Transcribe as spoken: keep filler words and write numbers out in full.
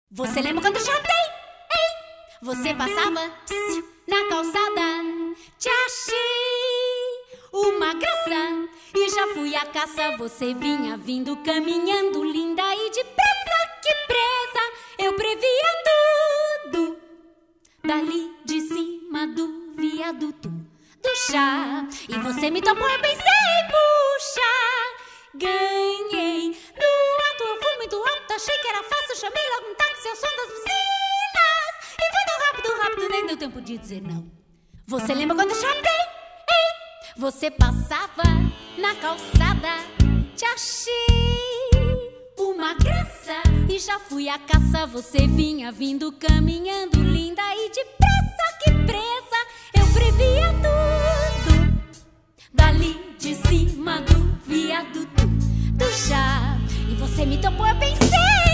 Você lembra quando eu chapei? Ei! Você passava psiu, na calçada. Te achei uma graça e já fui à caça. Você vinha vindo caminhando, linda e depressa. Que presa, eu previa tudo. Dali de cima do viaduto do chá. E você me topou, eu pensei, puxa, ganhei. No ato eu fui muito rápido, achei que era fácil. Chamei logo um táxi ao som das buzinas. E foi tão rápido, rápido, nem deu tempo de dizer não. Você lembra quando eu chapei? Ei! Você passava na calçada. Te achei uma graça e já fui à caça. Você vinha vindo caminhando, linda e depressa. Que presa, eu previa tudo. Dali de cima do viaduto do chá. E você me topou, eu pensei,